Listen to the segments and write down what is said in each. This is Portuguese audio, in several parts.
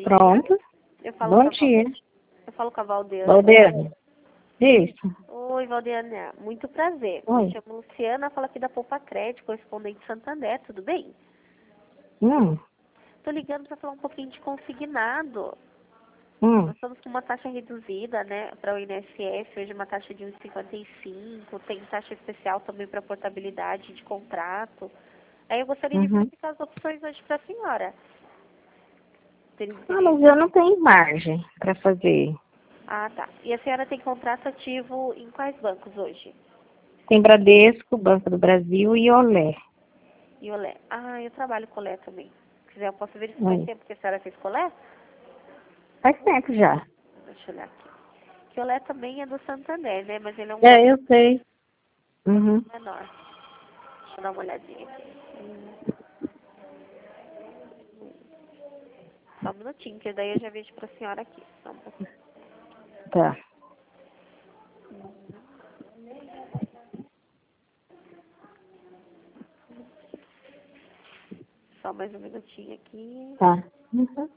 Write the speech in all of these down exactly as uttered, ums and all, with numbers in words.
Pronto. Eu falo Bom com a dia. Val- Eu falo com a Valdeana. Valdeane. Isso. Oi, Valdeana. Muito prazer. Oi. Me chamo Luciana, falo aqui da Poupa Crédito, correspondente Santander, tudo bem? Hum. Tô ligando para falar um pouquinho de consignado. Hum. Nós estamos com uma taxa reduzida, né, para o I N S S, hoje uma taxa de um vírgula cinquenta e cinco, tem taxa especial também para portabilidade de contrato. Aí eu gostaria de Uhum. verificar as opções hoje para a senhora. Teria Ah, interesse? mas eu não tenho margem para fazer. Ah, tá. E a senhora tem contrato ativo em quais bancos hoje? Tem Bradesco, Banco do Brasil e Olé. E Olé. Ah, eu trabalho com Olé também. Se quiser, eu posso verificar Hum. faz tempo que a senhora fez com Olé? Faz tempo já. Deixa eu olhar aqui. Que Olé também é do Santander, né? Mas ele é um É, eu banco sei. Uhum. menor. Deixa eu dar uma olhadinha aqui. Hum, só um minutinho, que daí eu já vejo pra senhora aqui. Só um pouquinho. Tá. Só mais um minutinho aqui. Tá. Uhum.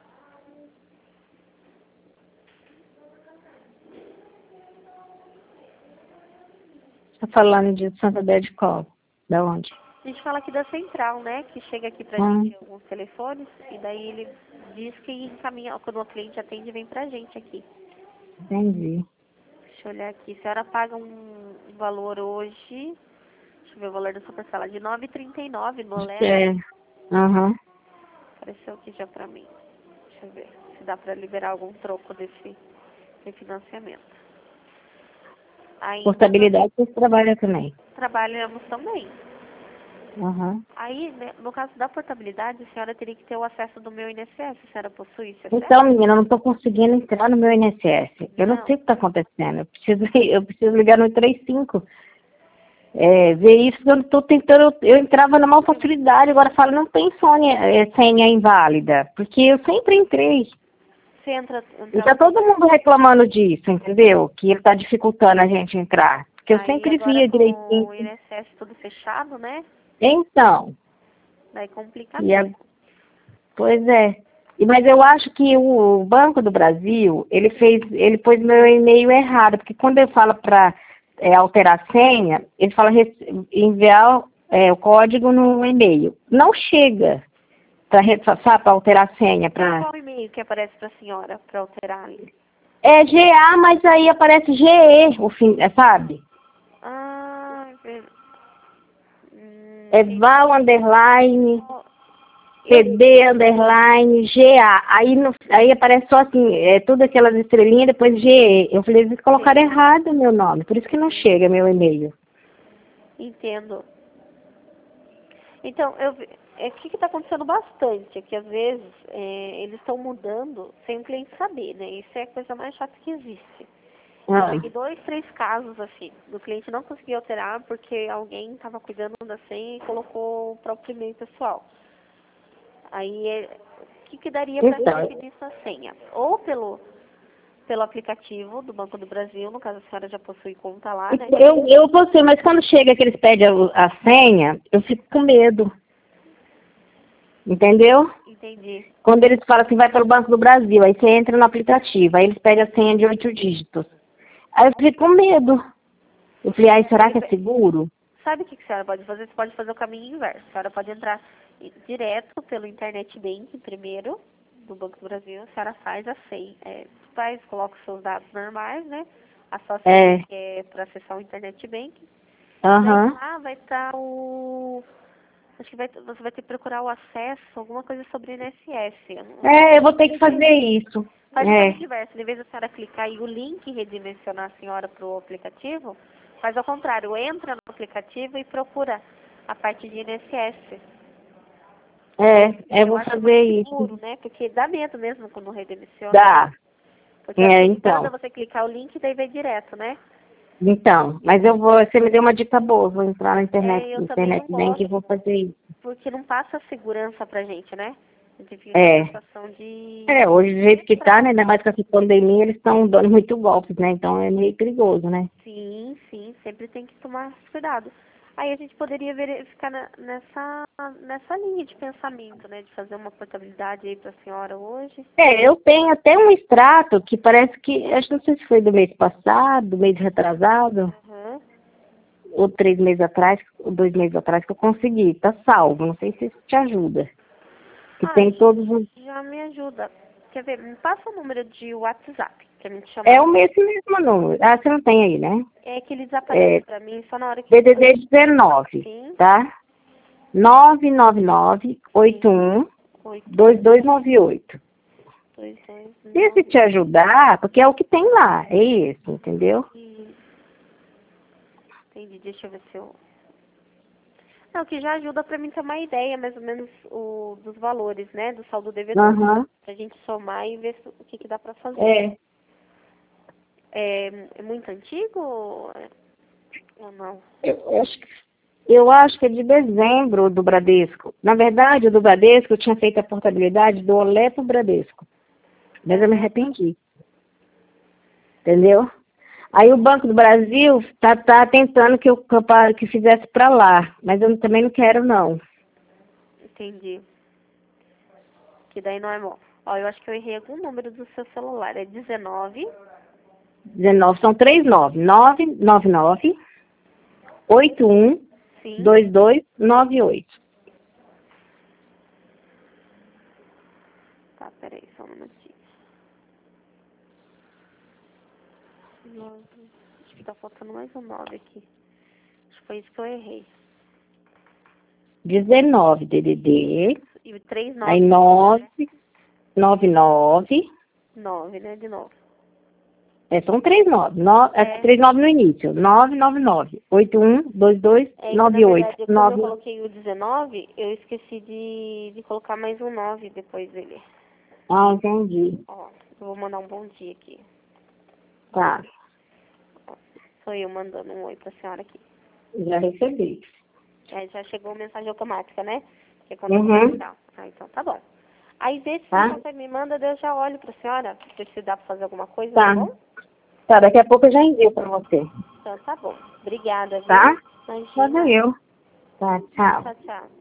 Tá falando de Santander de qual? Da onde? A gente fala aqui da central, né? Que chega aqui pra Hum. gente alguns telefones e daí ele diz que encaminha, quando o cliente atende, vem pra gente aqui. Entendi. Deixa eu olhar aqui. A senhora paga um um valor hoje, deixa eu ver o valor da sua parcela, de nove reais e trinta e nove no Olé, né? É. Aham. Apareceu aqui já pra mim. Deixa eu ver se dá pra liberar algum troco desse refinanciamento. Ainda nós Portabilidade você trabalha também. trabalhamos também. Aham. Aí, né, no caso da portabilidade, a senhora teria que ter o acesso do meu I N S S. A senhora possui esse Então, acesso? menina, eu não estou conseguindo entrar no meu I N S S. Eu não Não. sei o que está acontecendo. Eu preciso, eu preciso ligar no trinta e cinco. É, ver isso, eu estou tentando, eu, eu entrava na maior facilidade, agora fala, não tem Sônia, é, senha inválida, porque eu sempre entrei. Você entra, E entrava tá com... todo mundo reclamando disso, entendeu? Que ele está dificultando a gente entrar. Porque eu Aí sempre agora via com direitinho. o I N S S tudo fechado, né? Então, Daí complica e a, mesmo. pois é. E, mas eu acho que o Banco do Brasil, ele fez, ele pôs meu e-mail errado, porque quando eu falo para é, alterar a senha, ele fala rece- enviar é, o código no e-mail. Não chega para alterar a senha. Pra... Qual o e-mail que aparece pra senhora pra alterar ali? É G A, mas aí aparece G E, o fim, é, sabe? Ah, ver- hum, É entendi. Val underline, Eu, P D underline, G A. Aí, no, aí aparece só assim, é, tudo aquelas estrelinhas, depois G E. Eu falei, eles colocaram sim, errado o meu nome, por isso que não chega meu e-mail. entendo. Então, eu, vi- é, o que está acontecendo bastante é que, às vezes, é, eles estão mudando sem o cliente saber, né? Isso é a coisa mais chata que existe. Eu Ah, peguei dois, três casos, assim, do cliente não conseguir alterar porque alguém estava cuidando da senha e colocou o próprio e-mail pessoal. Aí, é, o que, que daria para então, redefinir essa senha? Ou pelo, pelo aplicativo do Banco do Brasil, no caso a senhora já possui conta lá, né? eu, eu vou ser, mas quando chega que eles pedem a, a senha, eu fico com medo. Entendeu? Entendi. Quando eles falam assim, vai pelo Banco do Brasil, aí você entra no aplicativo, aí eles pedem a senha de oito dígitos. Aí eu fico com medo. Eu falei, ai, será Ele que é pe- seguro? Sabe o que que a senhora pode fazer? Você pode fazer o caminho inverso. A senhora pode entrar i- direto pelo Internet Banking primeiro, do Banco do Brasil. A senhora faz a senha, é, faz, coloca os seus dados normais, né? A sua senha É, que é para acessar o Internet Banking. Daí aham. lá vai estar o... Acho que vai, você vai ter que procurar o acesso, alguma coisa sobre o I N S S. Eu não- É, eu vou ter que fazer isso. Faz o É, caminho inverso. Em vez da senhora clicar e o link redimensionar a senhora para o aplicativo, faz ao contrário. Entra no aplicativo e procura a parte de I N S S. é, eu Eu vou acho mais fazer isso. seguro, né? Porque dá medo mesmo quando redimensiona. Dá. Porque a É, clicando então. é você clicar o link e daí vai direto, né? Então, mas eu vou, você me deu uma dica boa, vou entrar na internet, É, eu também internet não bank e gosto, vou fazer isso. porque não passa segurança pra gente, né? A gente fica com a É. sensação de... É, hoje do jeito que tá, né, fraude. ainda mais com essa pandemia, eles estão dando muito golpes, né, então é meio perigoso, né. Sim, sim, sempre tem que tomar cuidado. Aí a gente poderia verificar na, nessa, nessa linha de pensamento, né? De fazer uma portabilidade aí para a senhora hoje. É, eu tenho até um extrato que parece que, acho que não sei se foi do mês passado, do mês retrasado, Uhum. ou três meses atrás, ou dois meses atrás que eu consegui, tá salvo, não sei se isso te ajuda. Que Ah, tem todos os... já me ajuda. Quer ver? Me passa o número de WhatsApp, que a gente chama. É o mesmo, mesmo número. Ah, você não tem aí, né? É que eles aparecem É, para mim só na hora que... D D D dezenove, Sim. tá? nove nove nove, oito um, dois dois nove oito. dois, dois, Se esse te ajudar, porque é o que tem lá, é esse, entendeu? Entendi, deixa eu ver se eu... Não, que já ajuda pra mim ter uma ideia, mais ou menos, o, dos valores, né? Do saldo devedor. Aham. Pra gente somar e ver se- o que, que dá pra fazer. É. É, é muito antigo ou, é- ou não? Eu, eu acho, que- eu acho que é de dezembro do Bradesco. Na verdade, o do Bradesco, eu tinha feito a portabilidade do Olé pro Bradesco. Mas eu me arrependi. Entendeu? Aí o Banco do Brasil tá, tá tentando que eu, que eu pa- que fizesse para lá. Mas eu também não quero, não. Entendi. Que daí não é bom. Ó, eu acho que eu errei algum número do seu celular. É dezenove. dezenove, são três nove. nove nove nove, oito um, Sim. dois dois nove oito. Tá, peraí, só um minutinho. Nove. Acho que tá faltando mais um nove aqui. Acho que foi isso que eu errei. dezenove, D D D. E o três, Aí nove. nove, nove nove. nove, né? De novo. É, são três nove. No, é. É. três nove no início. nove nove nove, oito um, dois dois É que, nove na oito. verdade, como eu coloquei o dezenove, eu esqueci de, de colocar mais um nove depois dele. Ah, entendi. Ó, eu vou mandar um bom dia aqui. Tá, Ó, sou eu mandando um oi pra senhora aqui. já recebi. É, já chegou mensagem automática, né? Que é quando eu Uhum. comercial. Ah, então tá bom. Aí vê se Tá? você me manda, daí eu já olho pra senhora, ver se dá pra fazer alguma coisa, Tá. tá bom? Tá, daqui a pouco eu já envio pra você. Então tá bom. Obrigada, viu? Tá? Imagina. Valeu. Tá, tchau. Tchau, tchau.